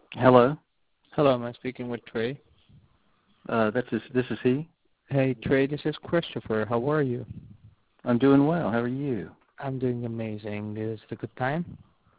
Hello. Hello, am I speaking with Trey? This is he. Hey, Trey, this is Christopher. How are you? I'm doing well. How are you? I'm doing amazing. Is it a good time?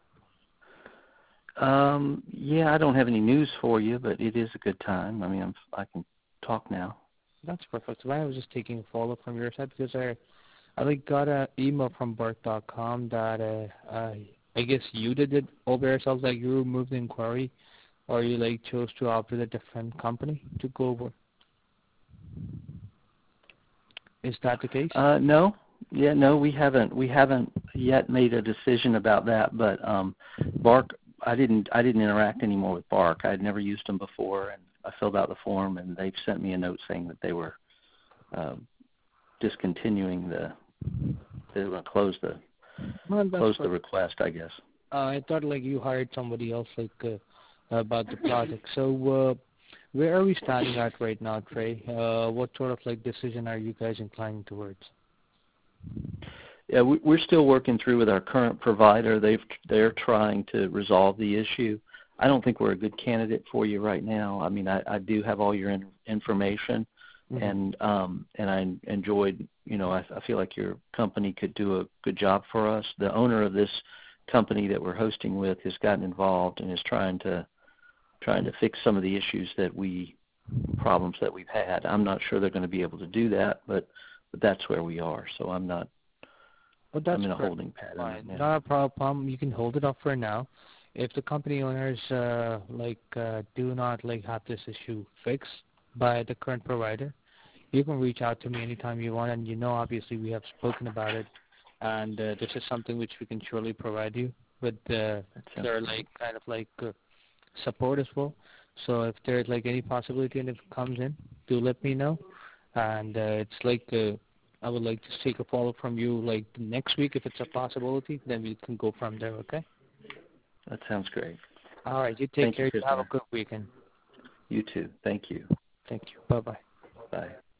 Yeah, I don't have any news for you, but it is a good time. I mean, I can talk now. That's perfect. So I was just taking a follow from your side because I like got an email from Bart.com that I guess you did it over yourself, like you removed the inquiry, or you like chose to opt with a different company to go over. Is that the case? No. Yeah, no, we haven't yet made a decision about that, but Bark I didn't interact anymore with Bark. I'd never used them before, and I filled out the form and they've sent me a note saying that they were uh, discontinuing they were going to Well, that's close the perfect. request, I guess. I thought like you hired somebody else like about the project. So where are we standing at right now, Trey? What sort of like decision are you guys inclining towards? Yeah, we're still working through with our current provider. They're trying to resolve the issue. I don't think we're a good candidate for you right now. I mean, I do have all your information, Mm-hmm. and I enjoyed. I feel like your company could do a good job for us. The owner of this company that we're hosting with has gotten involved and is trying to fix some of the issues problems that we've had. I'm not sure they're going to be able to do that, but that's where we are. So Well, I'm that's in a perfectly holding pattern right fine. now. Not a problem. You can hold it off for now. If the company owners do not like have this issue fixed by the current provider, you can reach out to me anytime you want. And obviously we have spoken about it, and this is something which we can surely provide you with That sounds their great. support as well. So if there's like any possibility and if it comes in, do let me know. And it's like I would like to take a follow from you like next week if it's a possibility. Then we can go from there. Okay. That sounds great. All right. You take Thank you, care. You have a Christopher. good weekend. You too. Thank you. Thank you. Bye bye. Bye.